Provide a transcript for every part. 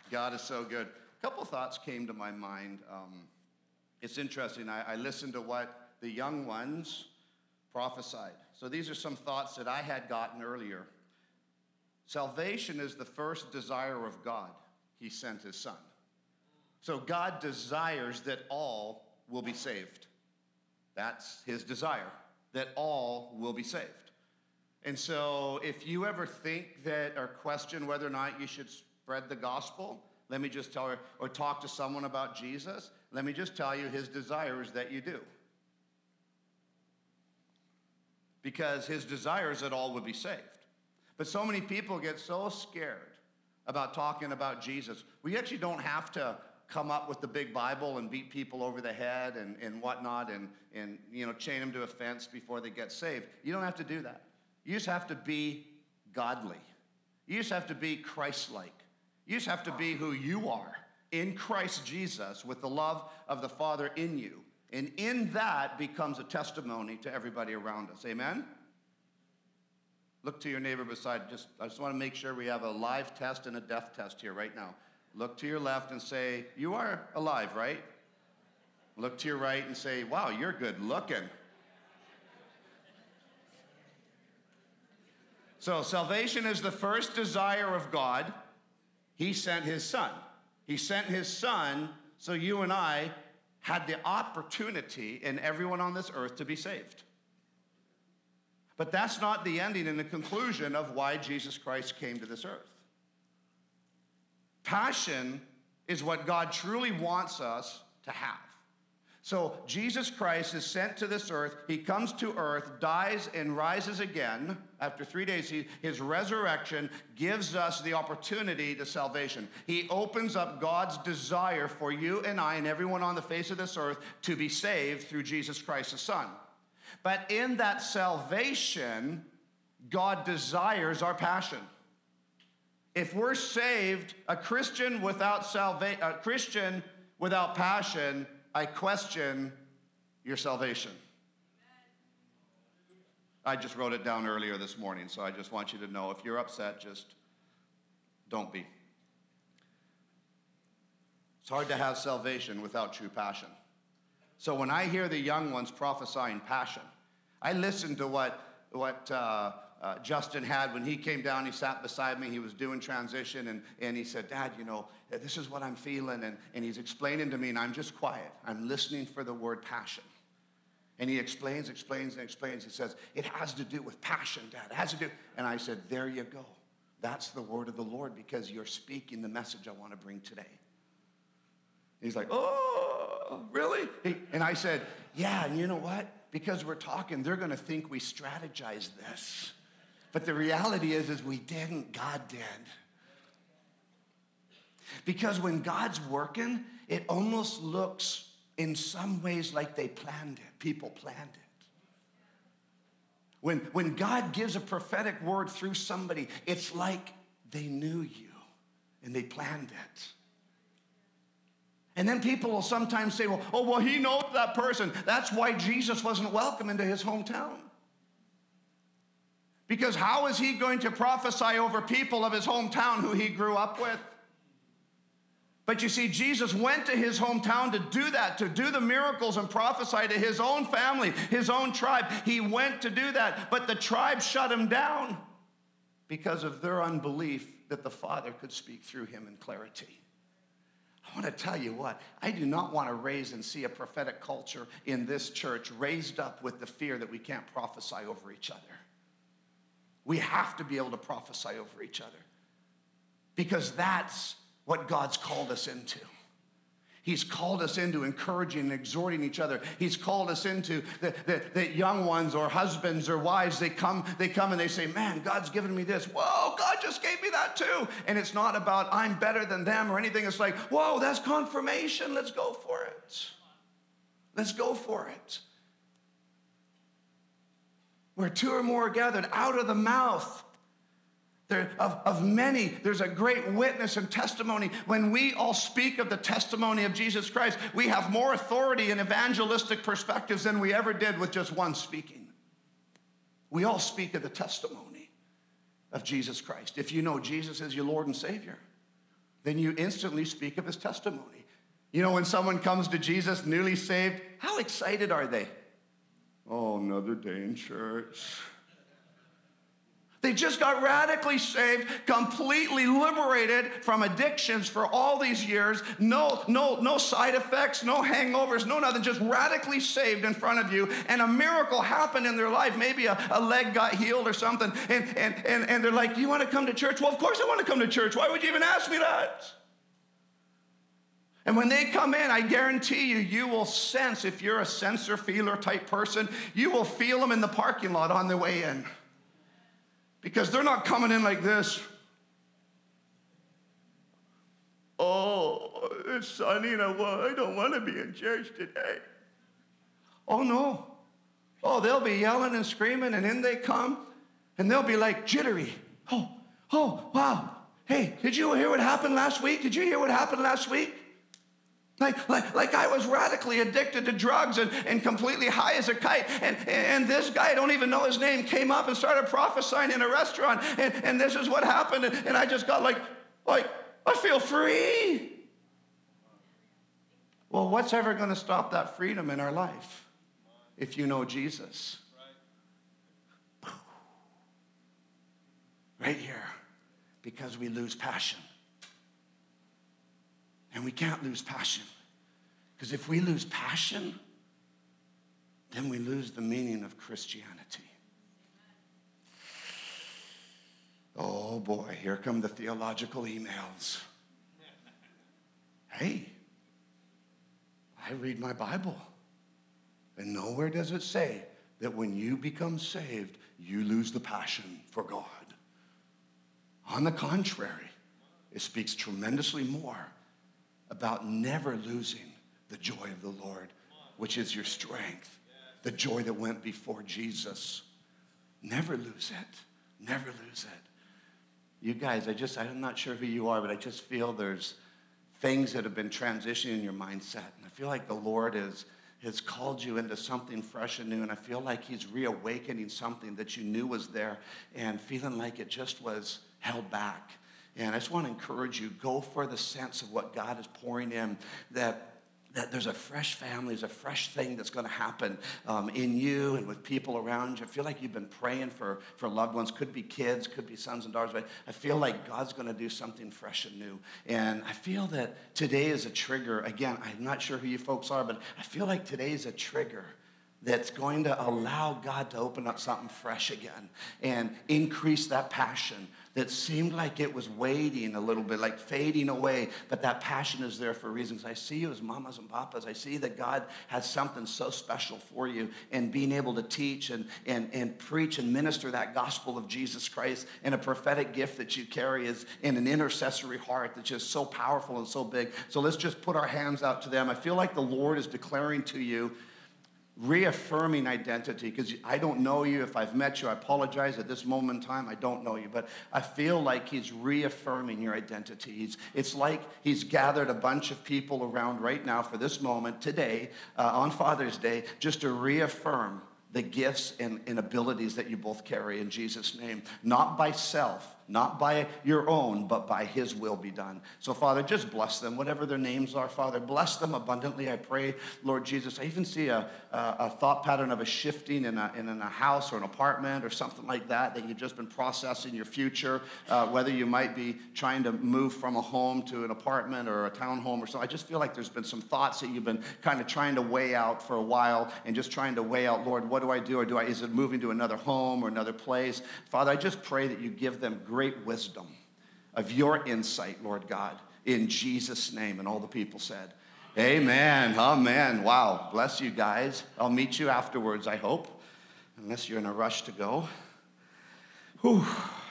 God is so good. A couple thoughts came to my mind. It's interesting. I listened to what the young ones prophesied. So these are some thoughts that I had gotten earlier. Salvation is the first desire of God. He sent his son. So God desires that all will be saved. That's his desire, that all will be saved. And so if you ever think that or question whether or not you should spread the gospel, let me just tell you, or talk to someone about Jesus, let me just tell you his desire is that you do. Because his desire is that all would be saved. But so many people get so scared about talking about Jesus. We actually don't have to come up with the big Bible and beat people over the head and whatnot and chain them to a fence before they get saved. You don't have to do that. You just have to be godly. You just have to be Christ-like. You just have to be who you are in Christ Jesus with the love of the Father in you. And in that becomes a testimony to everybody around us. Amen? Look to your neighbor beside. I just want to make sure we have a live test and a death test here right now. Look to your left and say, you are alive, right? Look to your right and say, wow, you're good looking. So salvation is the first desire of God. He sent his son. He sent his son so you and I had the opportunity and everyone on this earth to be saved. But that's not the ending and the conclusion of why Jesus Christ came to this earth. Passion is what God truly wants us to have. So Jesus Christ is sent to this earth. He comes to earth, dies, and rises again. After 3 days, his resurrection gives us the opportunity to salvation. He opens up God's desire for you and I and everyone on the face of this earth to be saved through Jesus Christ, his son. But in that salvation, God desires our passion. If we're saved, a Christian without passion, I question your salvation. I just wrote it down earlier this morning, so I just want you to know if you're upset, just don't be. It's hard to have salvation without true passion. So when I hear the young ones prophesying passion, I listen to what Justin had when he came down. He sat beside me. He was doing transition, and he said, Dad, this is what I'm feeling. And he's explaining to me, and I'm just quiet. I'm listening for the word passion. And he explains. He says, it has to do with passion, Dad. It has to do. And I said, there you go. That's the word of the Lord because you're speaking the message I want to bring today. He's like, oh, really? And I said, yeah, and you know what? Because we're talking, they're going to think we strategized this. But the reality is we didn't. God did. Because when God's working, it almost looks in some ways like they planned it. People planned it. When God gives a prophetic word through somebody, it's like they knew you and they planned it. And then people will sometimes say, well, he knows that person. That's why Jesus wasn't welcome into his hometown. Because how is he going to prophesy over people of his hometown who he grew up with? But you see, Jesus went to his hometown to do that, to do the miracles and prophesy to his own family, his own tribe. He went to do that, but the tribe shut him down because of their unbelief that the Father could speak through him in clarity. I want to tell you what, I do not want to raise and see a prophetic culture in this church raised up with the fear that we can't prophesy over each other. We have to be able to prophesy over each other because that's what God's called us into. He's called us into encouraging and exhorting each other. He's called us into the young ones or husbands or wives. They come and they say, man, God's given me this. Whoa, God just gave me that too. And it's not about I'm better than them or anything. It's like, whoa, that's confirmation. Let's go for it. Let's go for it. Where two or more are gathered, out of the mouth of many, there's a great witness and testimony. When we all speak of the testimony of Jesus Christ, we have more authority and evangelistic perspectives than we ever did with just one speaking. We all speak of the testimony of Jesus Christ. If you know Jesus as your Lord and Savior, then you instantly speak of his testimony. You know, when someone comes to Jesus newly saved, how excited are they? Oh, another day in church. They just got radically saved, completely liberated from addictions for all these years. No side effects, no hangovers, no nothing. Just radically saved in front of you. And a miracle happened in their life. Maybe a leg got healed or something. And they're like, you want to come to church? Well, of course I want to come to church. Why would you even ask me that? And when they come in, I guarantee you, you will sense, if you're a sensor feeler type person, you will feel them in the parking lot on their way in. Because they're not coming in like this. Oh, it's sunny and I don't want to be in church today. Oh, no. Oh, they'll be yelling and screaming, and in they come, and they'll be like jittery. Oh, wow. Hey, did you hear what happened last week? Did you hear what happened last week? Like I was radically addicted to drugs and completely high as a kite. And this guy, I don't even know his name, came up and started prophesying in a restaurant. And this is what happened. And I just got like, I feel free. Well, what's ever going to stop that freedom in our life if you know Jesus? Right here. Because we lose passion. And we can't lose passion. Because if we lose passion, then we lose the meaning of Christianity. Oh boy, here come the theological emails. Hey, I read my Bible. And nowhere does it say that when you become saved, you lose the passion for God. On the contrary, it speaks tremendously more about never losing the joy of the Lord, which is your strength, the joy that went before Jesus. Never lose it. Never lose it. You guys, I'm not sure who you are, but I just feel there's things that have been transitioning in your mindset. And I feel like the Lord has called you into something fresh and new, and I feel like he's reawakening something that you knew was there and feeling like it just was held back. And I just want to encourage you, go for the sense of what God is pouring in, that there's a fresh family, there's a fresh thing that's going to happen in you and with people around you. I feel like you've been praying for loved ones. Could be kids, could be sons and daughters, but I feel like God's going to do something fresh and new. And I feel that today is a trigger. Again, I'm not sure who you folks are, but I feel like today is a trigger that's going to allow God to open up something fresh again and increase that passion that seemed like it was waiting a little bit, like fading away, but that passion is there for reasons. I see you as mamas and papas. I see that God has something so special for you, and being able to teach and preach and minister that gospel of Jesus Christ, and a prophetic gift that you carry is in an intercessory heart that's just so powerful and so big. So let's just put our hands out to them. I feel like the Lord is declaring to you, reaffirming identity, because I don't know you. If I've met you, I apologize. At this moment in time, I don't know you, but I feel like he's reaffirming your identity. It's like he's gathered a bunch of people around right now for this moment today, on Father's Day, just to reaffirm the gifts and abilities that you both carry in Jesus' name. Not by self, not by your own, but by his will be done. So, Father, just bless them, whatever their names are, Father. Bless them abundantly, I pray, Lord Jesus. I even see a thought pattern of a shifting in a house or an apartment or something like that you've just been processing your future, whether you might be trying to move from a home to an apartment or a townhome or something. I just feel like there's been some thoughts that you've been kind of trying to weigh out for a while, and just trying to weigh out, Lord, what do I do? Or is it moving to another home or another place? Father, I just pray that you give them great wisdom of your insight, Lord God, in Jesus' name. And all the people said, amen. Amen. Wow. Bless you guys. I'll meet you afterwards, I hope, unless you're in a rush to go. Whew.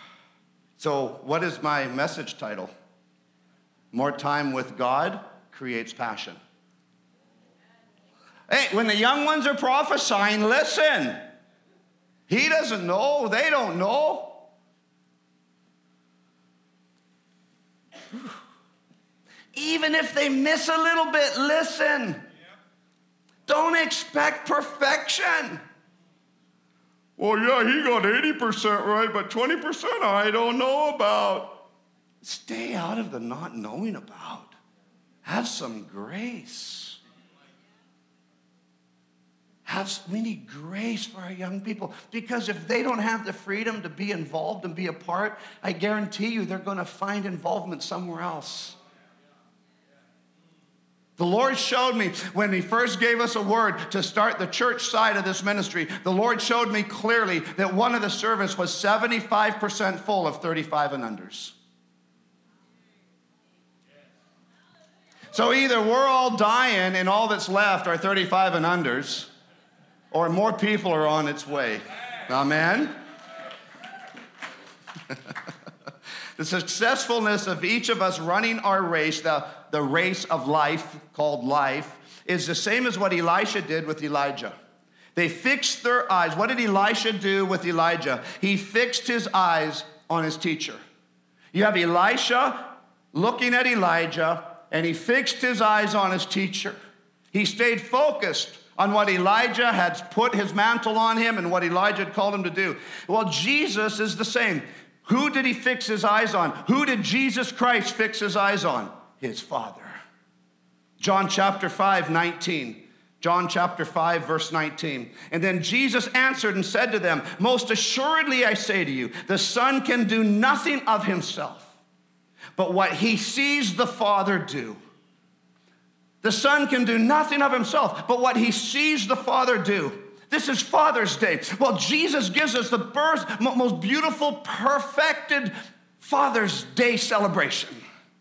So what is my message title? More time with God creates passion. Hey, when the young ones are prophesying, listen. He doesn't know. They don't know. Even if they miss a little bit, listen. Don't expect perfection. Well, yeah, he got 80% right, but 20% I don't know about. Stay out of the not knowing about. Have some grace. We need grace for our young people, because if they don't have the freedom to be involved and be a part, I guarantee you they're going to find involvement somewhere else. The Lord showed me when He first gave us a word to start the church side of this ministry, the Lord showed me clearly that one of the service was 75% full of 35 and unders. So either we're all dying and all that's left are 35 and unders, or more people are on its way. Amen? The successfulness of each of us running our race, the race of life called life, is the same as what Elisha did with Elijah. They fixed their eyes. What did Elisha do with Elijah? He fixed his eyes on his teacher. You have Elisha looking at Elijah, and he fixed his eyes on his teacher. He stayed focused on what Elijah had put his mantle on him and what Elijah had called him to do. Well, Jesus is the same. Who did he fix his eyes on? Who did Jesus Christ fix his eyes on? His Father. John chapter 5, 19. John chapter 5, verse 19. And then Jesus answered and said to them, most assuredly I say to you, the Son can do nothing of himself, but what he sees the Father do. The Son can do nothing of himself, but what he sees the Father do. This is Father's Day. Well, Jesus gives us the most beautiful, perfected Father's Day celebration.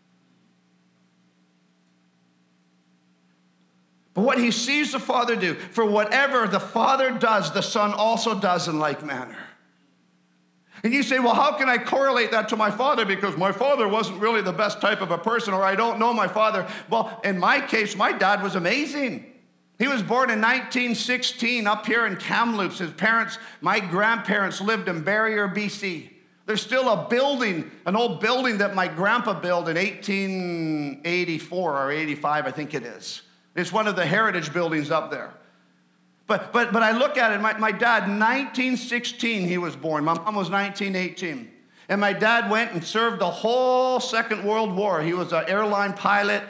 But what he sees the Father do, for whatever the Father does, the Son also does in like manner. And you say, well, how can I correlate that to my father? Because my father wasn't really the best type of a person, or I don't know my father. Well, in my case, my dad was amazing. He was born in 1916 up here in Kamloops. His parents, my grandparents, lived in Barrier, BC. There's still a building, an old building that my grandpa built in 1884 or 85, I think it is. It's one of the heritage buildings up there. But I look at it, my dad, 1916 he was born. My mom was 1918. And my dad went and served the whole Second World War. He was an airline pilot,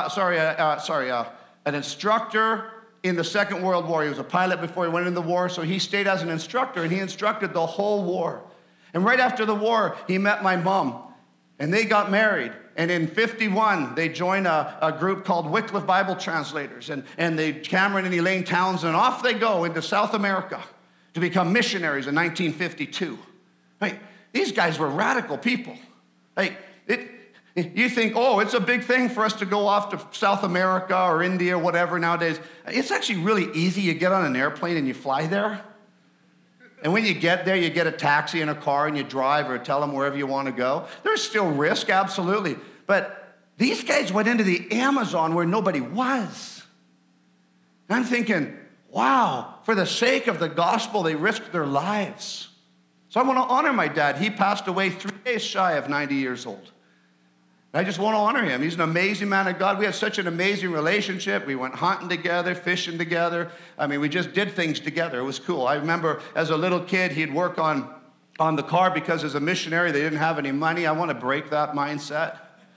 an instructor in the Second World War. He was a pilot before he went in the war, so he stayed as an instructor, and he instructed the whole war. And right after the war, he met my mom, and they got married. And in 51, they joined a group called Wycliffe Bible Translators. And they, Cameron and Elaine Townsend, off they go into South America to become missionaries in 1952. Right? These guys were radical people. Right? You think, oh, it's a big thing for us to go off to South America or India or whatever nowadays. It's actually really easy. You get on an airplane and you fly there. And when you get there, you get a taxi and a car and you drive or tell them wherever you want to go. There's still risk, absolutely. But these guys went into the Amazon where nobody was. And I'm thinking, wow, for the sake of the gospel, they risked their lives. So I want to honor my dad. He passed away 3 days shy of 90 years old. I just want to honor him. He's an amazing man of God. We had such an amazing relationship. We went hunting together, fishing together. I mean, we just did things together. It was cool. I remember as a little kid, he'd work on the car because as a missionary, they didn't have any money. I want to break that mindset.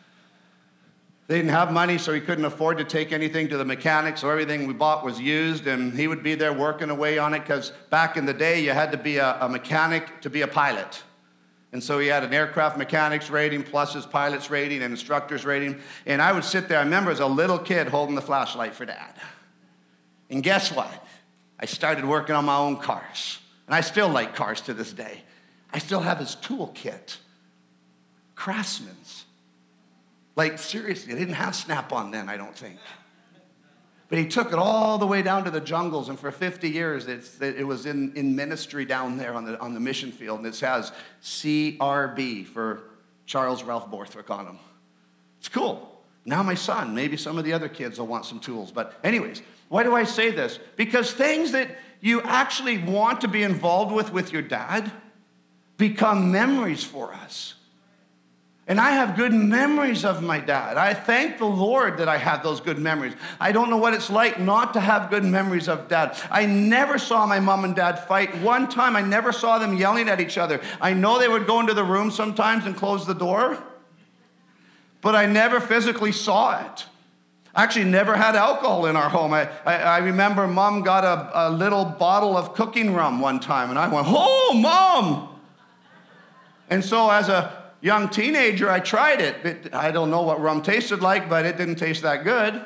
They didn't have money, so he couldn't afford to take anything to the mechanic, so everything we bought was used, and he would be there working away on it because back in the day, you had to be a mechanic to be a pilot. And so he had an aircraft mechanics rating plus his pilot's rating and instructor's rating. And I would sit there, I remember as a little kid holding the flashlight for Dad. And guess what? I started working on my own cars. And I still like cars to this day. I still have his toolkit. Craftsman's. Like, seriously, they didn't have Snap-on then, I don't think. But he took it all the way down to the jungles, and for 50 years, it was in ministry down there on the mission field, and it has CRB for Charles Ralph Borthwick on them. It's cool. Now my son, maybe some of the other kids will want some tools. But anyways, why do I say this? Because things that you actually want to be involved with your dad become memories for us. And I have good memories of my dad. I thank the Lord that I have those good memories. I don't know what it's like not to have good memories of Dad. I never saw my mom and dad fight. One time, I never saw them yelling at each other. I know they would go into the room sometimes and close the door. but I never physically saw it. Actually, never had alcohol in our home. I remember Mom got a little bottle of cooking rum one time, and I went, "Oh, Mom!" And so as a young teenager, I tried it. I don't know what rum tasted like, but it didn't taste that good.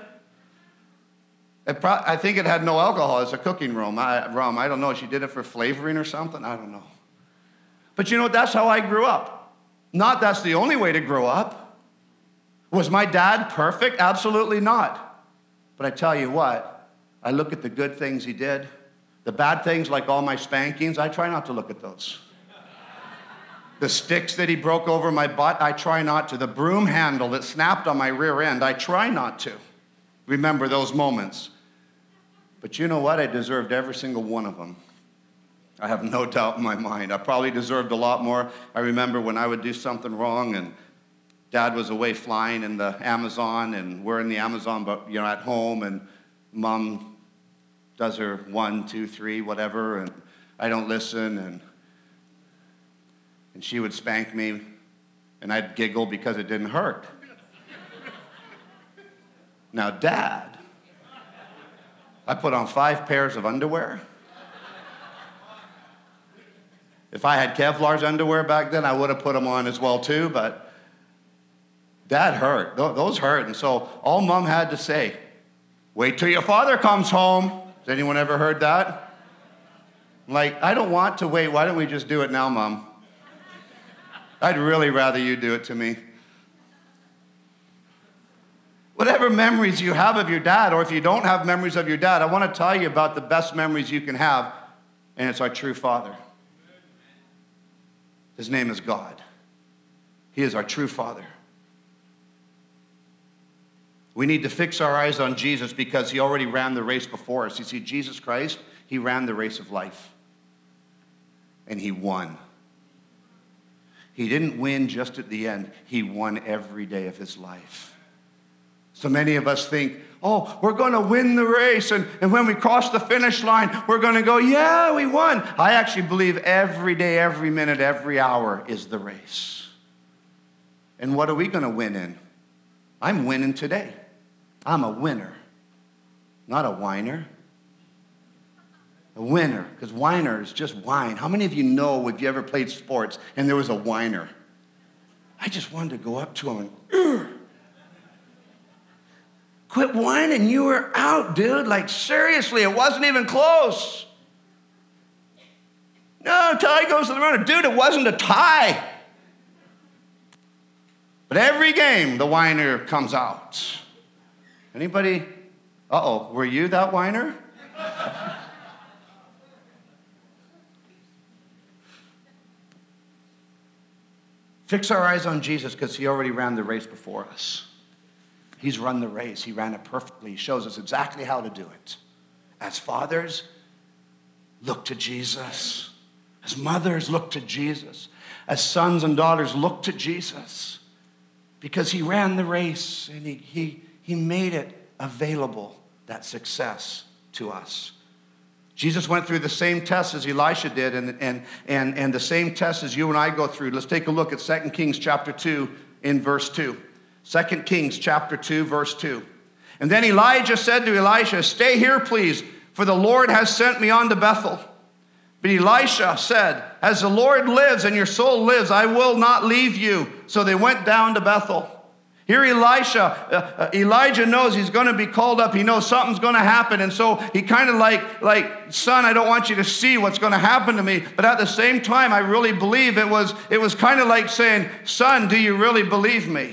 I think it had no alcohol. It's a cooking rum. I don't know. She did it for flavoring or something. I don't know. But you know what? That's how I grew up. Not that's the only way to grow up. Was my dad perfect? Absolutely not. But I tell you what, I look at the good things he did. The bad things, like all my spankings, I try not to look at those. The sticks that he broke over my butt, I try not to. The broom handle that snapped on my rear end, I try not to remember those moments. But you know what? I deserved every single one of them. I have no doubt in my mind. I probably deserved a lot more. I remember when I would do something wrong and Dad was away flying in the Amazon, and we're in the Amazon, but at home, and Mom does her 1, 2, 3, whatever, and I don't listen, and she would spank me, and I'd giggle because it didn't hurt. Now, Dad, I put on 5 pairs of underwear. If I had Kevlar's underwear back then, I would have put them on as well too, but Dad hurt. Those hurt. And so all Mom had to say, "Wait till your father comes home." Has anyone ever heard that? I'm like, I don't want to wait. Why don't we just do it now, Mom? I'd really rather you do it to me. Whatever memories you have of your dad, or if you don't have memories of your dad, I want to tell you about the best memories you can have, and it's our true Father. His name is God. He is our true Father. We need to fix our eyes on Jesus because he already ran the race before us. You see, Jesus Christ, he ran the race of life. And he won. He didn't win just at the end. He won every day of his life. So many of us think, oh, we're going to win the race. And when we cross the finish line, we're going to go, yeah, we won. I actually believe every day, every minute, every hour is the race. And what are we going to win in? I'm winning today. I'm a winner, not a whiner. A winner, because whiner is just whine. How many of you know if you ever played sports and there was a whiner? I just wanted to go up to him and, Ugh. Quit whining, you were out, dude. Like, seriously, it wasn't even close. No, tie goes to the runner. Dude, it wasn't a tie. But every game, the whiner comes out. Anybody? Uh-oh, were you that whiner? Fix our eyes on Jesus because he already ran the race before us. He's run the race. He ran it perfectly. He shows us exactly how to do it. As fathers, look to Jesus. As mothers, look to Jesus. As sons and daughters, look to Jesus. Because he ran the race and he made it available, that success, to us. Jesus went through the same tests as Elisha did and the same tests as you and I go through. Let's take a look at 2 Kings chapter 2 in verse 2. 2 Kings chapter 2, verse 2. And then Elijah said to Elisha, "Stay here, please, for the Lord has sent me on to Bethel." But Elisha said, "As the Lord lives and your soul lives, I will not leave you." So they went down to Bethel. Here Elijah knows he's going to be called up. He knows something's going to happen. And so he kind of like, son, I don't want you to see what's going to happen to me. But at the same time, I really believe it was kind of like saying, son, do you really believe me?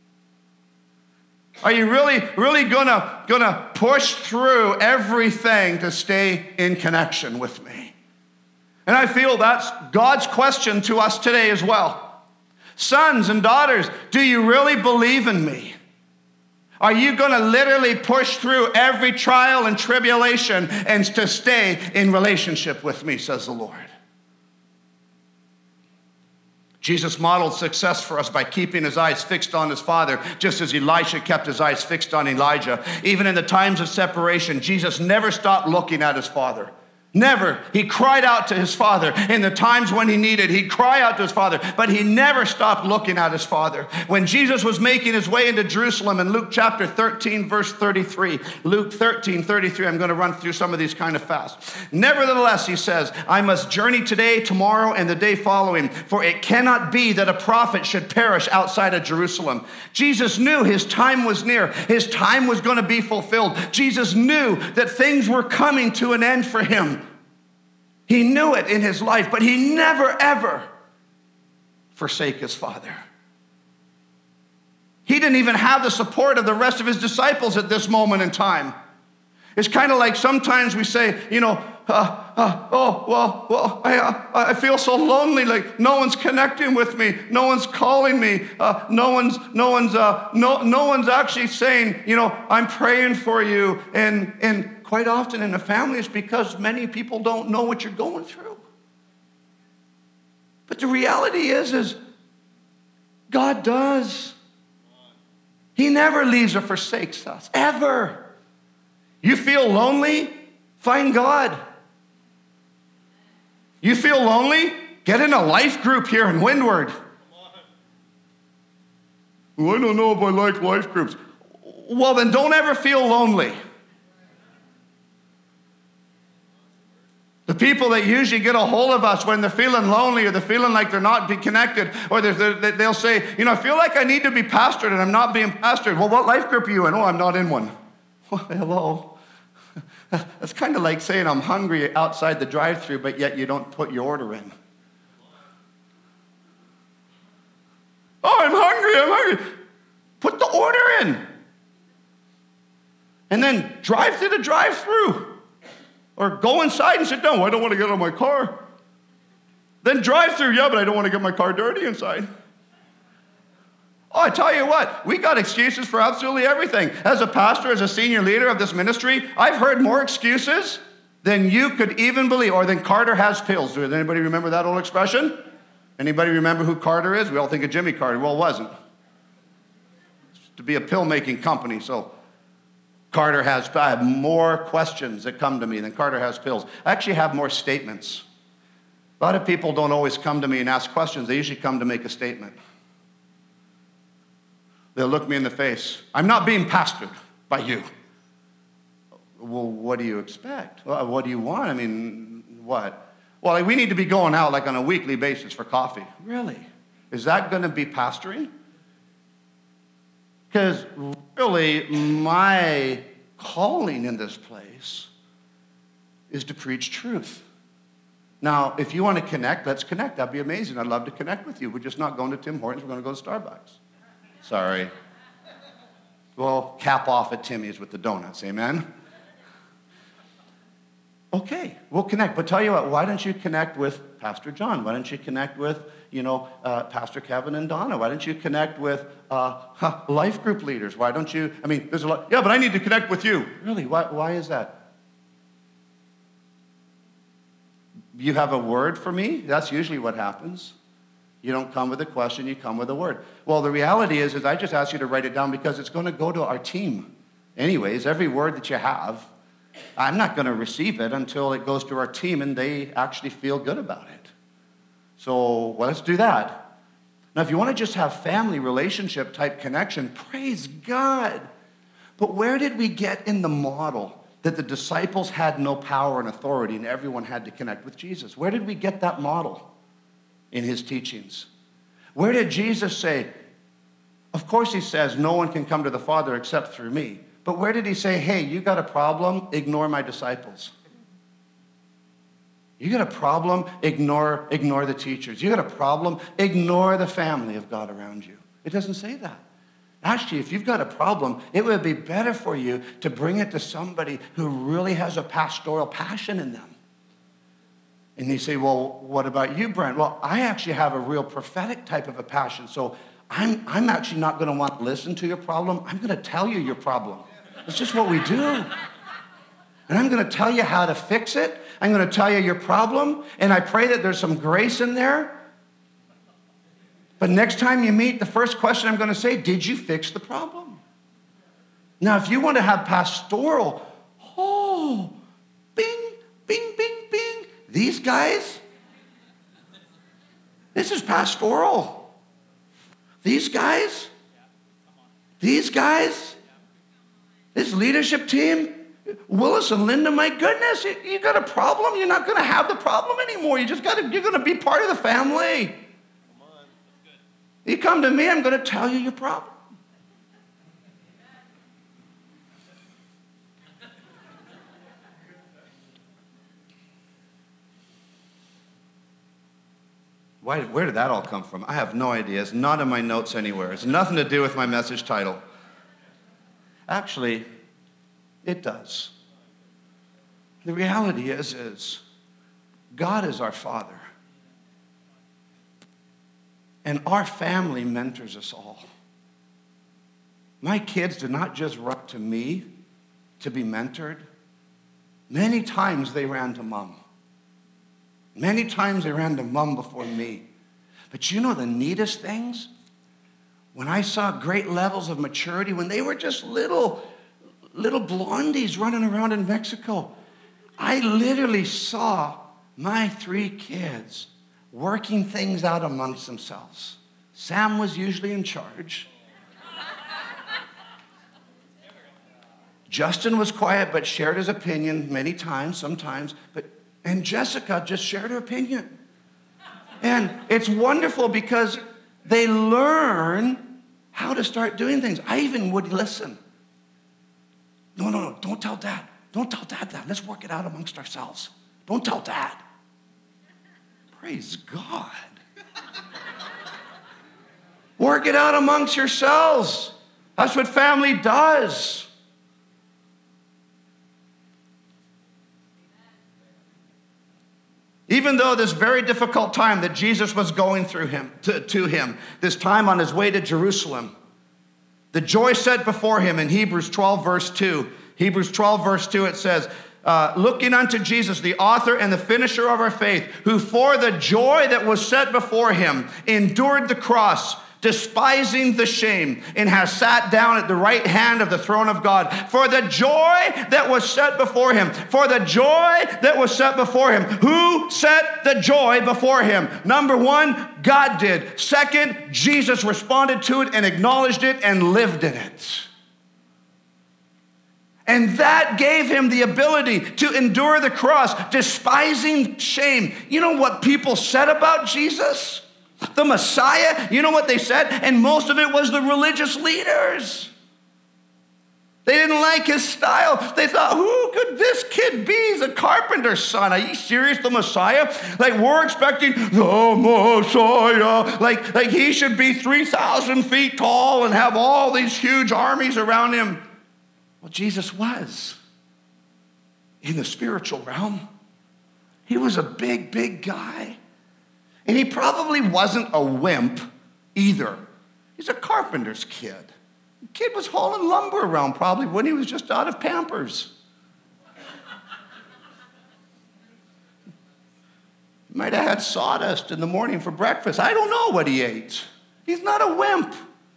Are you really gonna push through everything to stay in connection with me? And I feel that's God's question to us today as well. Sons and daughters, do you really believe in me? Are you going to literally push through every trial and tribulation and to stay in relationship with me, says the Lord? Jesus modeled success for us by keeping his eyes fixed on his Father, just as Elisha kept his eyes fixed on Elijah. Even in the times of separation, Jesus never stopped looking at his Father. Never. He cried out to his Father. In the times when he needed, he'd cry out to his Father, but he never stopped looking at his Father. When Jesus was making his way into Jerusalem in Luke chapter 13, verse 33, Luke 13, 33, I'm going to run through some of these kind of fast. Nevertheless, he says, I must journey today, tomorrow, and the day following, for it cannot be that a prophet should perish outside of Jerusalem. Jesus knew his time was near. His time was going to be fulfilled. Jesus knew that things were coming to an end for him. He knew it in his life, but he never, ever forsake his Father. He didn't even have the support of the rest of his disciples at this moment in time. It's kind of like sometimes we say, I feel so lonely, like no one's connecting with me, no one's calling me, no one's actually saying, I'm praying for you, and quite often in a family, it's because many people don't know what you're going through. But the reality is God does. He never leaves or forsakes us, ever. You feel lonely? Find God. You feel lonely? Get in a life group here in Windward. Well, I don't know if I like life groups. Well, then don't ever feel lonely. The people that usually get a hold of us when they're feeling lonely or they're feeling like they're not being connected, or they'll say, I feel like I need to be pastored and I'm not being pastored. Well, what life group are you in? Oh, I'm not in one. Well, hello. That's kind of like saying I'm hungry outside the drive-thru, but yet you don't put your order in. Oh, I'm hungry. Put the order in. And then drive through the drive-thru. Or go inside and sit down. Well, I don't want to get out of my car. Then drive through. Yeah, but I don't want to get my car dirty inside. Oh, I tell you what, we got excuses for absolutely everything. As a pastor, as a senior leader of this ministry, I've heard more excuses than you could even believe, or than Carter has pills. Does anybody remember that old expression? Anybody remember who Carter is? We all think of Jimmy Carter. Well, it wasn't. It's to be a pill-making company, so Carter has, I have more questions that come to me than Carter has pills. I actually have more statements. A lot of people don't always come to me and ask questions. They usually come to make a statement. They'll look me in the face. I'm not being pastored by you. Well, what do you expect? Well, what do you want? I mean, what? Well, we need to be going out like on a weekly basis for coffee. Really? Is that going to be pastoring? Because really, my calling in this place is to preach truth. Now, if you want to connect, let's connect. That'd be amazing. I'd love to connect with you. We're just not going to Tim Hortons. We're going to go to Starbucks. Sorry. We'll cap off at Timmy's with the donuts. Amen? Okay, we'll connect. But tell you what, why don't you connect with Pastor John? Why don't you connect with, Pastor Kevin and Donna? Why don't you connect with life group leaders? Why don't you, there's a lot. Yeah, but I need to connect with you. Really, why is that? You have a word for me? That's usually what happens. You don't come with a question, you come with a word. Well, the reality is I just ask you to write it down because it's going to go to our team. Anyways, every word that you have, I'm not going to receive it until it goes to our team and they actually feel good about it. So let's do that. Now, if you want to just have family relationship type connection, praise God. But where did we get in the model that the disciples had no power and authority and everyone had to connect with Jesus? Where did we get that model in his teachings? Where did Jesus say, of course he says, no one can come to the Father except through me. But where did he say, hey, you got a problem? Ignore my disciples. You got a problem? Ignore the teachers. You got a problem? Ignore the family of God around you. It doesn't say that. Actually, if you've got a problem, it would be better for you to bring it to somebody who really has a pastoral passion in them. And they say, well, what about you, Brent? Well, I actually have a real prophetic type of a passion. So I'm actually not going to want to listen to your problem. I'm going to tell you your problem. It's just what we do. And I'm going to tell you how to fix it. I'm going to tell you your problem. And I pray that there's some grace in there. But next time you meet, the first question I'm going to say, did you fix the problem? Now, if you want to have pastoral, bing, bing, bing, guys, this is pastoral. These guys, this leadership team, Willis and Linda, my goodness, you got a problem? You're not going to have the problem anymore. You're going to be part of the family. You come to me, I'm going to tell you your problem. Where did that all come from? I have no idea. It's not in my notes anywhere. It's nothing to do with my message title. Actually, it does. The reality is God is our Father. And our family mentors us all. My kids did not just run to me to be mentored. Many times they ran to Mom. Many times they ran to Mom before me. But you know the neatest things? When I saw great levels of maturity, when they were just little blondies running around in Mexico, I literally saw my 3 kids working things out amongst themselves. Sam was usually in charge. Justin was quiet but shared his opinion many times, sometimes. And Jessica just shared her opinion. And it's wonderful because they learn how to start doing things. I even would listen. No, don't tell Dad. Don't tell Dad that. Let's work it out amongst ourselves. Don't tell Dad. Praise God. Work it out amongst yourselves. That's what family does. Even though this very difficult time that Jesus was going through to him, this time on his way to Jerusalem, the joy set before him in Hebrews 12, verse 2. Hebrews 12, verse 2, it says, looking unto Jesus, the author and the finisher of our faith, who for the joy that was set before him endured the cross, despising the shame, and has sat down at the right hand of the throne of God. For the joy that was set before him. For the joy that was set before him. Who set the joy before him? Number 1, God did. Second, Jesus responded to it and acknowledged it and lived in it. And that gave him the ability to endure the cross, despising shame. You know what people said about Jesus? The Messiah, you know what they said? And most of it was the religious leaders. They didn't like his style. They thought, who could this kid be? He's a carpenter's son. Are you serious, the Messiah? Like, we're expecting the Messiah. Like he should be 3,000 feet tall and have all these huge armies around him. Well, Jesus was. In the spiritual realm, he was a big, big guy. And he probably wasn't a wimp either. He's a carpenter's kid. The kid was hauling lumber around probably when he was just out of Pampers. He might have had sawdust in the morning for breakfast. I don't know what he ate. He's not a wimp.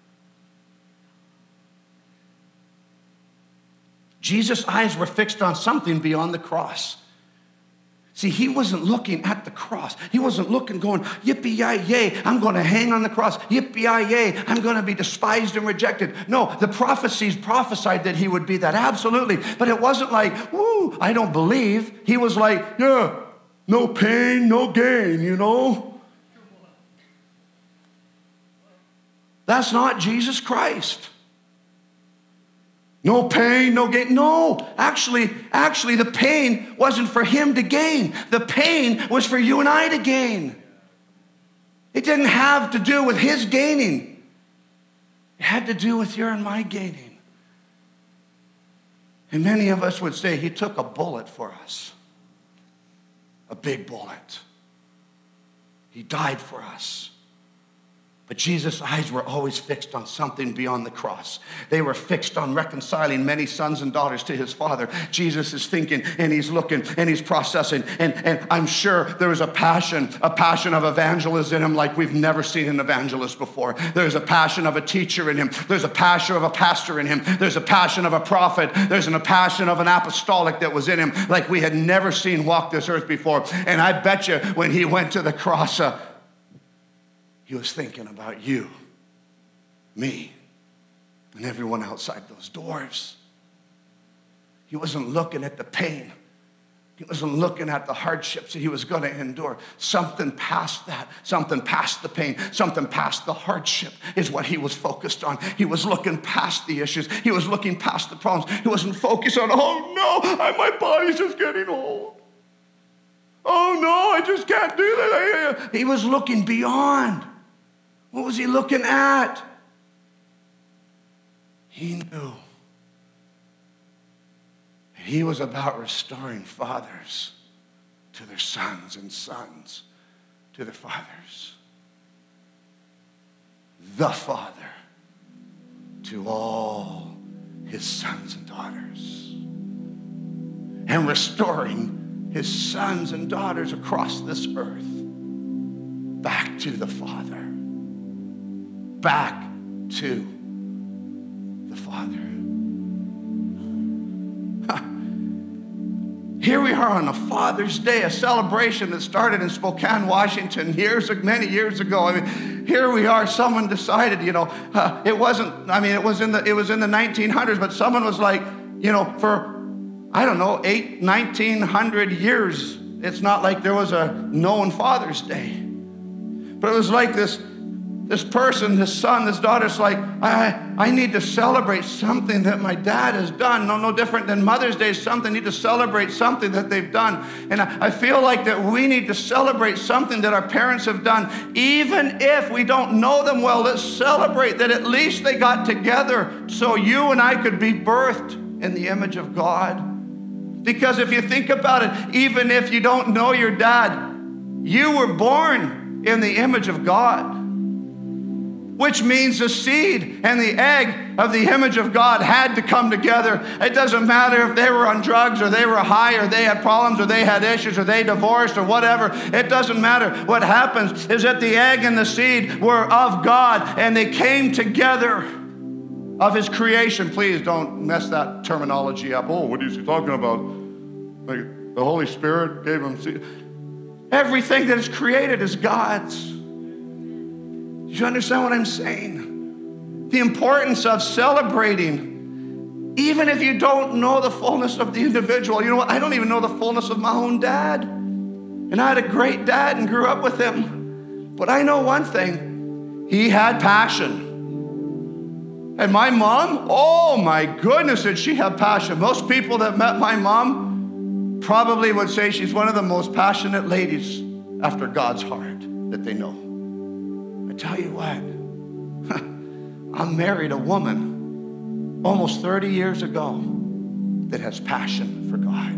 Jesus' eyes were fixed on something beyond the cross. See, he wasn't looking at the cross. He wasn't looking going, yippee-yi-yay, I'm going to hang on the cross. Yippee-yi-yay, I'm going to be despised and rejected. No, the prophecies prophesied that he would be that, absolutely. But it wasn't like, woo, I don't believe. He was like, yeah, no pain, no gain, you know. That's not Jesus Christ. No pain, no gain. No, actually, the pain wasn't for him to gain. The pain was for you and I to gain. It didn't have to do with his gaining. It had to do with your and my gaining. And many of us would say he took a bullet for us. A big bullet. He died for us. But Jesus' eyes were always fixed on something beyond the cross. They were fixed on reconciling many sons and daughters to his Father. Jesus is thinking, and he's looking, and he's processing. And I'm sure there was a passion of evangelism in him like we've never seen an evangelist before. There's a passion of a teacher in him. There's a passion of a pastor in him. There's a passion of a prophet. There's a passion of an apostolic that was in him like we had never seen walk this earth before. And I bet you when he went to the cross, he was thinking about you, me, and everyone outside those doors. He wasn't looking at the pain. He wasn't looking at the hardships that he was going to endure. Something past that, something past the pain, something past the hardship is what he was focused on. He was looking past the issues. He was looking past the problems. He wasn't focused on, oh no, my body's just getting old. Oh no, I just can't do that. He was looking beyond. What was he looking at? He knew he was about restoring fathers to their sons and sons to their fathers. The Father to all his sons and daughters. And restoring his sons and daughters across this earth back to the Father. Back to the Father. Here we are on a Father's Day, a celebration that started in Spokane, Washington, many years ago. I mean, here we are. Someone decided, it was in the 1900s, but someone was like, for 1900 years, it's not like there was a known Father's Day, but it was like this person, this son, this daughter's like, I need to celebrate something that my dad has done. No different than Mother's Day, something. Need to celebrate something that they've done. And I feel like that we need to celebrate something that our parents have done. Even if we don't know them well, let's celebrate that at least they got together so you and I could be birthed in the image of God. Because if you think about it, even if you don't know your dad, you were born in the image of God. Which means the seed and the egg of the image of God had to come together. It doesn't matter if they were on drugs or they were high or they had problems or they had issues or they divorced or whatever. It doesn't matter. What happens is that the egg and the seed were of God and they came together of his creation. Please don't mess that terminology up. Oh, what is he talking about? Like the Holy Spirit gave him seed. Everything that is created is God's. Do you understand what I'm saying? The importance of celebrating, even if you don't know the fullness of the individual. You know what? I don't even know the fullness of my own dad. And I had a great dad and grew up with him. But I know one thing. He had passion. And my mom, oh my goodness, did she have passion. Most people that met my mom probably would say she's one of the most passionate ladies after God's heart that they know. I tell you what, I married a woman almost 30 years ago that has passion for God.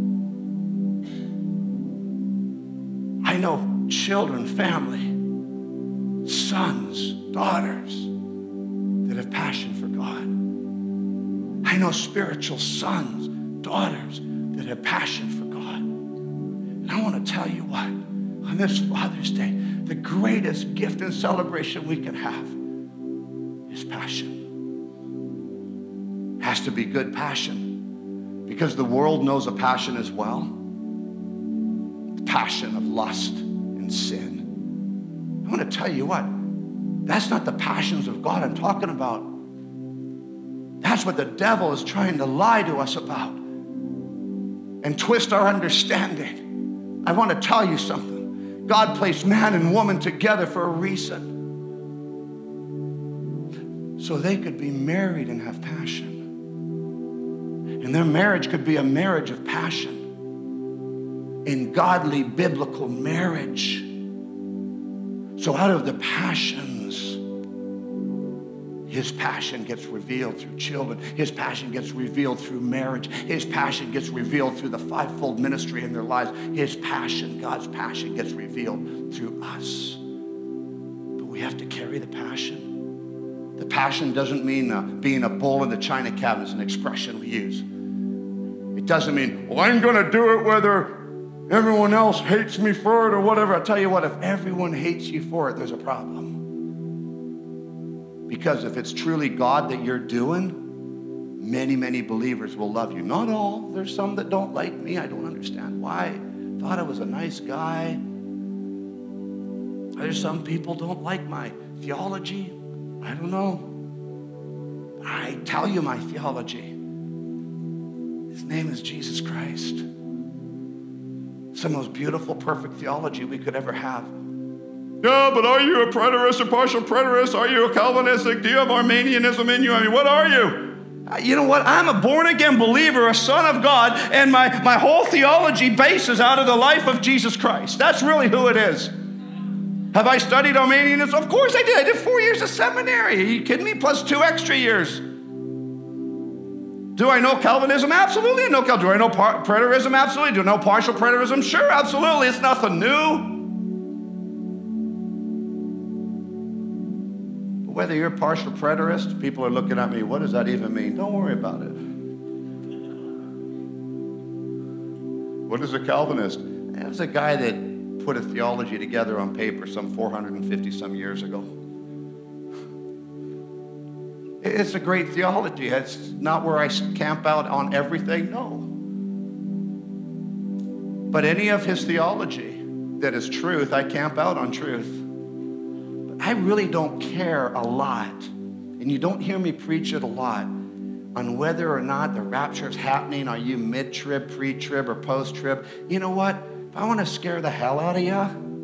I know children, family, sons, daughters that have passion for God. I know spiritual sons, daughters that have passion for God. And I want to tell you what, on this Father's Day, the greatest gift and celebration we can have is passion. It has to be good passion because the world knows a passion as well. The passion of lust and sin. I want to tell you what, that's not the passions of God I'm talking about. That's what the devil is trying to lie to us about and twist our understanding. I want to tell you something. God placed man and woman together for a reason. So they could be married and have passion. And their marriage could be a marriage of passion. In godly, biblical marriage. So out of the passions, his passion gets revealed through children. His passion gets revealed through marriage. His passion gets revealed through the fivefold ministry in their lives. His passion, God's passion, gets revealed through us. But we We have to carry the passion. The passion doesn't mean being a bull in the china cabinet is an expression we use. It doesn't mean, well, I'm going to do it whether everyone else hates me for it or whatever. I'll tell you what, if everyone hates you for it, there's a problem. Because if it's truly God that you're doing, many, many believers will love you. Not all. There's some that don't like me. I don't understand why. Thought I was a nice guy. There's some people don't like my theology. I don't know. I tell you my theology. His name is Jesus Christ. It's the most beautiful, perfect theology we could ever have. Yeah, but are you a preterist, a partial preterist? Are you a Calvinistic? Do you have Arminianism in you? I mean, what are you? You know what? I'm a born-again believer, a son of God, and my whole theology bases out of the life of Jesus Christ. That's really who it is. Have I studied Arminianism? Of course I did. I did 4 years of seminary. Are you kidding me? Plus 2 extra years. Do I know Calvinism? Absolutely I know Calvinism. Do I know preterism? Absolutely. Do I know partial preterism? Sure, absolutely. It's nothing new. But whether you're a partial preterist, people are looking at me, what does that even mean? Don't worry about it. What is a Calvinist? It was a guy that put a theology together on paper some 450 some years ago. It's a great theology. It's not where I camp out on everything, no. But any of his theology that is truth, I camp out on truth. But I really don't care a lot, and you don't hear me preach it a lot, on whether or not the rapture is happening. Are you mid-trib, pre-trib, or post-trib? You know what? If I want to scare the hell out of you,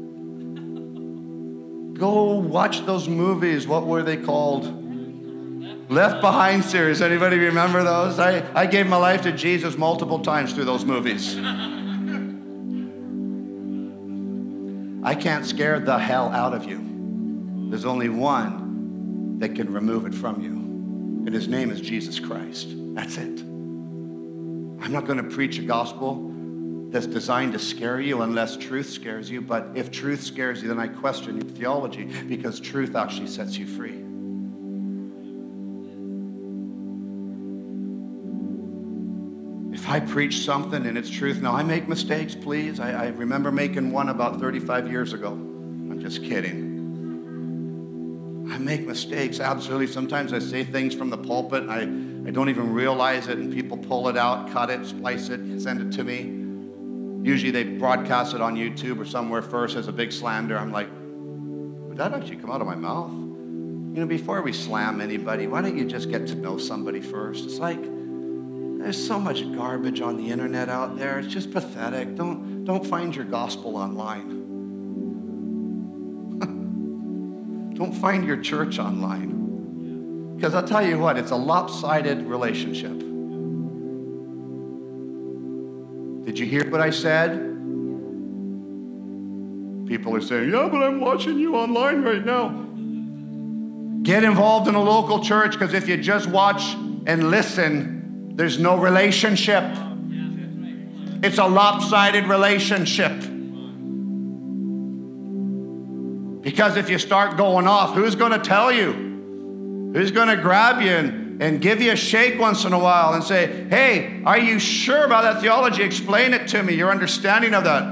go watch those movies. What were they called? Left Behind series. Anybody remember those? I gave my life to Jesus multiple times through those movies. I can't scare the hell out of you. There's only one that can remove it from you, and his name is Jesus Christ. That's it. I'm not going to preach a gospel that's designed to scare you unless truth scares you. But if truth scares you, then I question your theology, because truth actually sets you free. If I preach something and it's truth, now I make mistakes, please. I remember making one about 35 years ago. I'm just kidding. I make mistakes, absolutely. Sometimes I say things from the pulpit, I don't even realize it, and people pull it out, cut it, splice it, send it to me. Usually they broadcast it on YouTube or somewhere first as a big slander. I'm like, would that actually come out of my mouth? You know, before we slam anybody, why don't you just get to know somebody first? It's like, there's so much garbage on the internet out there. It's just pathetic. Don't find your gospel online. Don't find your church online. Because I'll tell you what, it's a lopsided relationship. Did you hear what I said? People are saying, yeah, but I'm watching you online right now. Get involved in a local church, because if you just watch and listen, there's no relationship. It's a lopsided relationship. Because if you start going off, who's going to tell you? Who's going to grab you and give you a shake once in a while and say, hey, are you sure about that theology? Explain it to me, your understanding of that.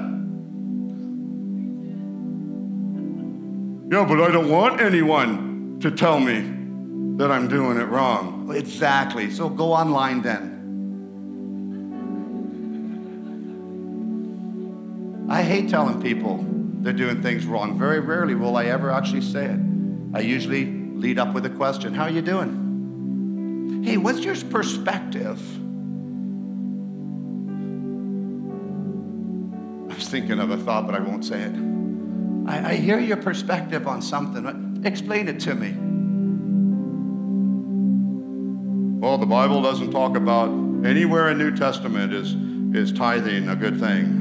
Yeah, but I don't want anyone to tell me that I'm doing it wrong. Exactly. So go online then. I hate telling people they're doing things wrong. Very rarely will I ever actually say it. I usually lead up with a question. How are you doing? Hey, what's your perspective? I was thinking of a thought, but I won't say it. I hear your perspective on something. Explain it to me. Well, the Bible doesn't talk about anywhere in New Testament is tithing a good thing.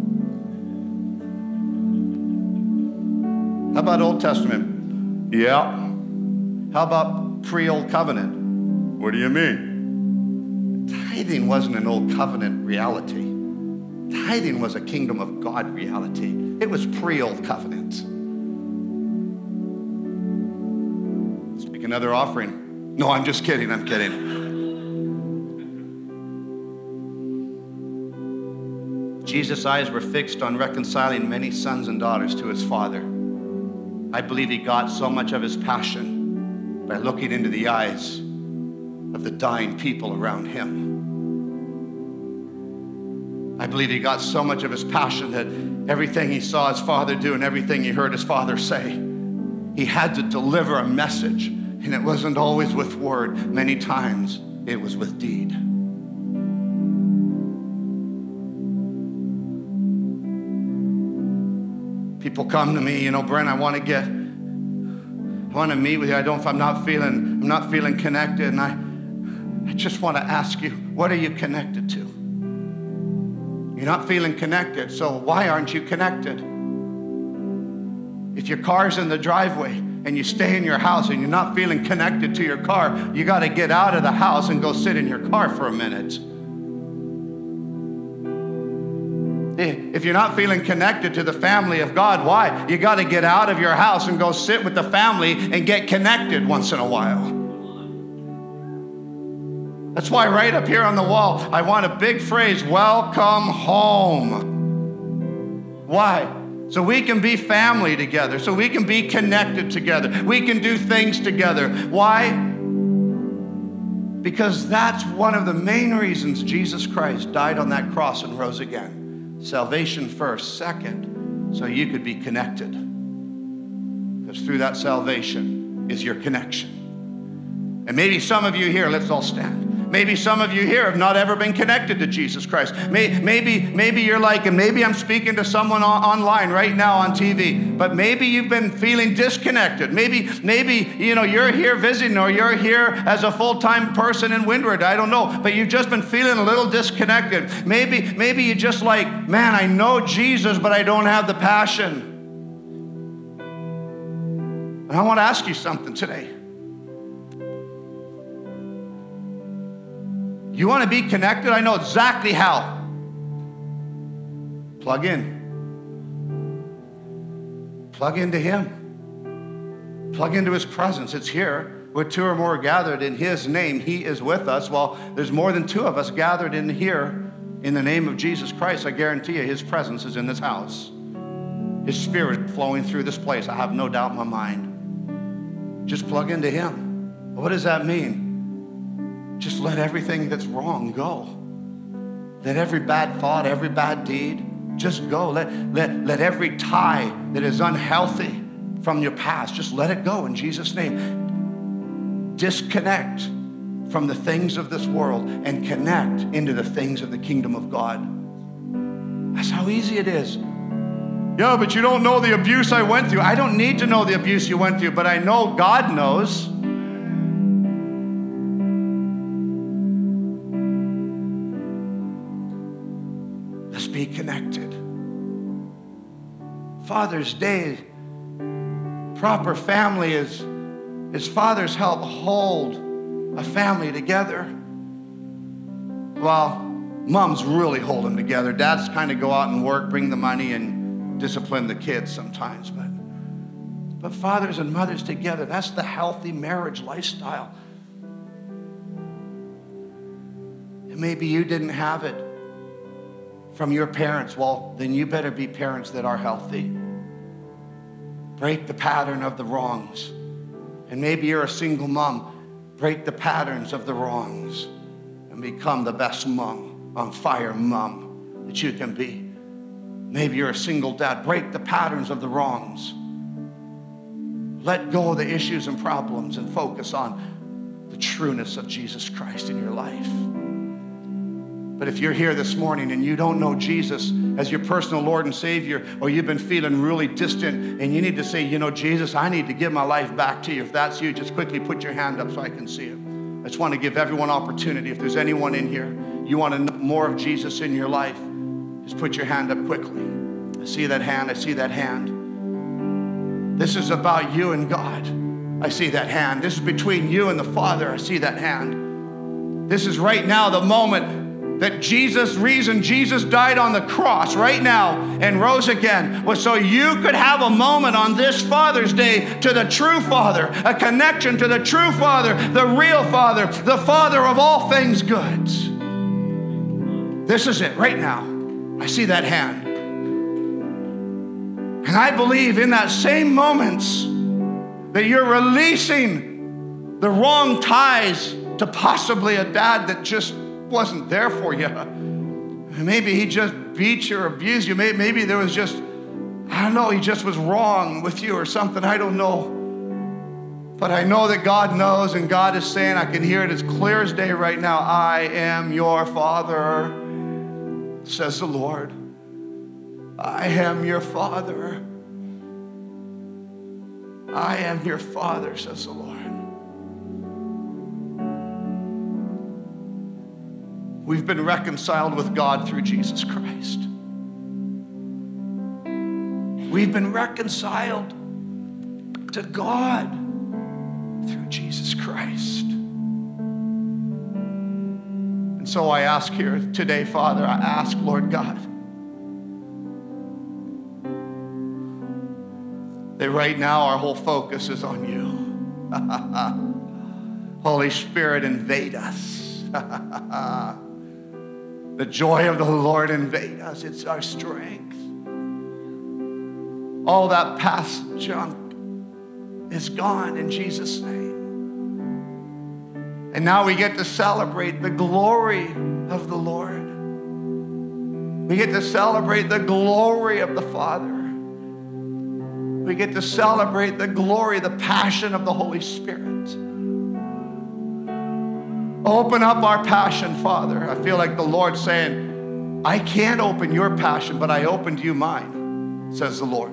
How about Old Testament? Yeah. How about pre-Old Covenant? What do you mean? Tithing wasn't an Old Covenant reality. Tithing was a kingdom of God reality. It was pre-Old Covenant. another offering. No, I'm just kidding. I'm kidding. Jesus' eyes were fixed on reconciling many sons and daughters to his Father. I believe he got so much of his passion by looking into the eyes of the dying people around him. I believe he got so much of his passion that everything he saw his Father do and everything he heard his Father say, he had to deliver a message. And it wasn't always with word. Many times it was with deed. People come to me, Brent, I want to meet with you. I'm not feeling connected. And I just want to ask you, what are you connected to? You're not feeling connected, so why aren't you connected? If your car's in the driveway and you stay in your house and you're not feeling connected to your car, you got to get out of the house and go sit in your car for a minute. If you're not feeling connected to the family of God, why? You got to get out of your house and go sit with the family and get connected once in a while. That's why right up here on the wall, I want a big phrase, welcome home. Why? So we can be family together, so we can be connected together. We can do things together. Why? Because that's one of the main reasons Jesus Christ died on that cross and rose again. Salvation first. Second, so you could be connected. Because through that salvation is your connection. And maybe some of you here, let's all stand. Maybe some of you here have not ever been connected to Jesus Christ. Maybe you're like, and maybe I'm speaking to someone online right now on TV, but maybe you've been feeling disconnected. Maybe you're here visiting, or you're here as a full-time person in Windward. I don't know, but you've just been feeling a little disconnected. Maybe you're just like, man, I know Jesus, but I don't have the passion. And I want to ask you something today. You want to be connected? I know exactly how. Plug in. Plug into him. Plug into his presence. It's here. Where two or more are gathered in his name, he is with us. Well, there's more than two of us gathered in here in the name of Jesus Christ. I guarantee you his presence is in this house. His spirit flowing through this place. I have no doubt in my mind. Just plug into him. What does that mean? Just let everything that's wrong go. Let every bad thought, every bad deed, just go. Let every tie that is unhealthy from your past, just let it go in Jesus' name. Disconnect from the things of this world and connect into the things of the kingdom of God. That's how easy it is. Yeah, but you don't know the abuse I went through. I don't need to know the abuse you went through, but I know God knows. Be connected. Father's Day, proper family is fathers help hold a family together. Well, moms really hold them together. Dads kind of go out and work, bring the money, and discipline the kids sometimes. But fathers and mothers together, that's the healthy marriage lifestyle. And maybe you didn't have it from your parents. Well, then you better be parents that are healthy. Break the pattern of the wrongs. And maybe you're a single mom. Break the patterns of the wrongs and become the best mom, on fire mom that you can be. Maybe you're a single dad. Break the patterns of the wrongs. Let go of the issues and problems and focus on the trueness of Jesus Christ in your life. But if you're here this morning and you don't know Jesus as your personal Lord and Savior, or you've been feeling really distant and you need to say, Jesus, I need to give my life back to you. If that's you, just quickly put your hand up so I can see it. I just want to give everyone opportunity. If there's anyone in here, you want to know more of Jesus in your life, just put your hand up quickly. I see that hand. I see that hand. This is about you and God. I see that hand. This is between you and the Father. I see that hand. This is right now the moment That reason Jesus died on the cross right now and rose again was so you could have a moment on this Father's Day to the true Father, a connection to the true Father, the real Father, the Father of all things good. This is it right now. I see that hand. And I believe in that same moments that you're releasing the wrong ties to possibly a dad that just wasn't there for you. Maybe he just beat you or abused you. Maybe there was just, I don't know, he just was wrong with you or something. I don't know. But I know that God knows, and God is saying, I can hear it as clear as day right now. I am your Father, says the Lord. I am your Father. I am your Father, says the Lord. We've been reconciled with God through Jesus Christ. We've been reconciled to God through Jesus Christ. And so I ask here today, Father, I ask, Lord God, that right now our whole focus is on you. Holy Spirit, invade us. The joy of the Lord invade us. It's our strength. All that past junk is gone in Jesus' name. And now we get to celebrate the glory of the Lord. We get to celebrate the glory of the Father. We get to celebrate the glory, the passion of the Holy Spirit. Open up our passion, Father. I feel like the Lord saying, I can't open your passion, but I opened you mine, says the Lord.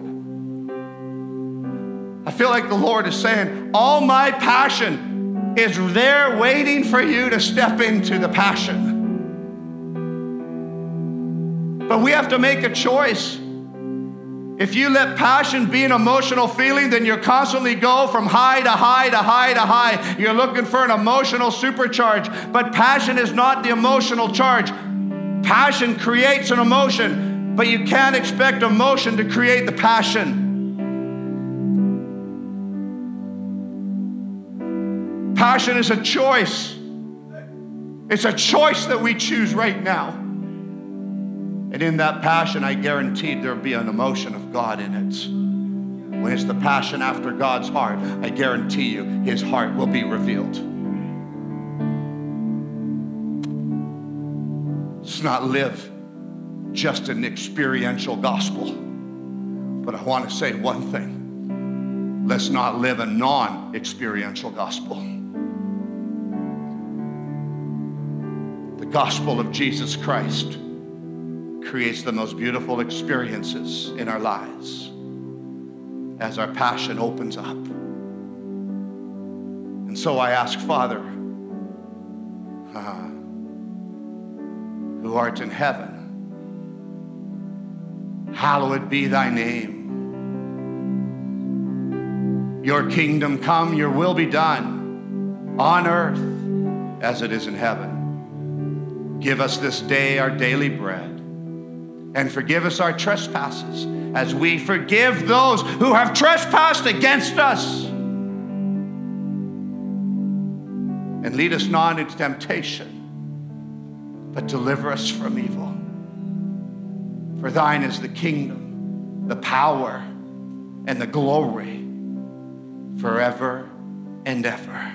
I feel like the Lord is saying, all my passion is there waiting for you to step into the passion. But we have to make a choice. If you let passion be an emotional feeling, then you constantly go from high to high to high to high. You're looking for an emotional supercharge, but passion is not the emotional charge. Passion creates an emotion, but you can't expect emotion to create the passion. Passion is a choice. It's a choice that we choose right now. And in that passion, I guaranteed there'll be an emotion of God in it. When it's the passion after God's heart, I guarantee you his heart will be revealed. Let's not live just an experiential gospel. But I want to say one thing. Let's not live a non-experiential gospel. The gospel of Jesus Christ creates the most beautiful experiences in our lives as our passion opens up. And so I ask, Father, who art in heaven, hallowed be thy name. Your kingdom come, your will be done on earth as it is in heaven. Give us this day our daily bread. And forgive us our trespasses as we forgive those who have trespassed against us. And lead us not into temptation, but deliver us from evil. For thine is the kingdom, the power, and the glory forever and ever.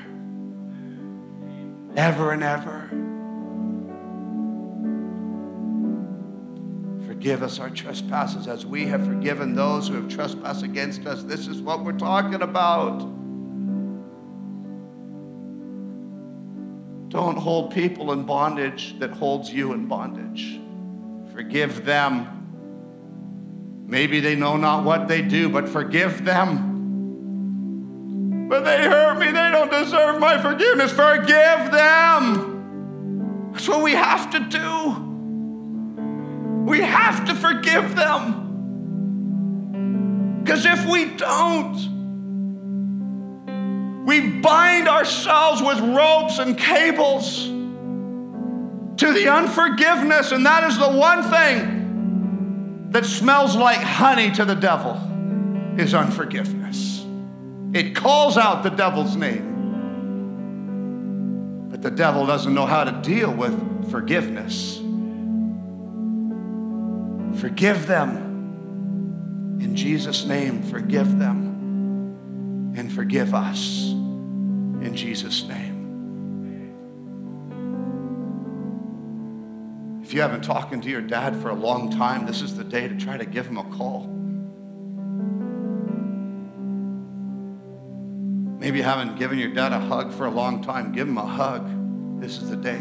Ever and ever. Forgive us our trespasses as we have forgiven those who have trespassed against us. This is what we're talking about. Don't hold people in bondage that holds you in bondage. Forgive them. Maybe they know not what they do, but forgive them. But they hurt me. They don't deserve my forgiveness. Forgive them. That's what we have to do. We have to forgive them. Because if we don't, we bind ourselves with ropes and cables to the unforgiveness. And that is the one thing that smells like honey to the devil, is unforgiveness. It calls out the devil's name. But the devil doesn't know how to deal with forgiveness. Forgive them. In Jesus' name, forgive them. And forgive us. In Jesus' name. If you haven't talked to your dad for a long time, this is the day to try to give him a call. Maybe you haven't given your dad a hug for a long time. Give him a hug. This is the day.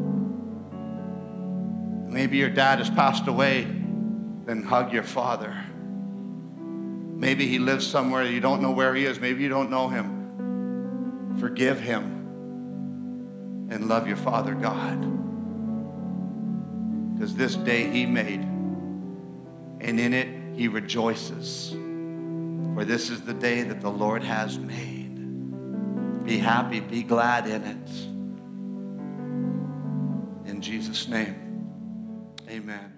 Maybe your dad has passed away. Then hug your father. Maybe he lives somewhere you don't know where he is. Maybe you don't know him. Forgive him and love your Father God. Because this day he made, and in it he rejoices. For this is the day that the Lord has made. Be happy, be glad in it. In Jesus' name, amen.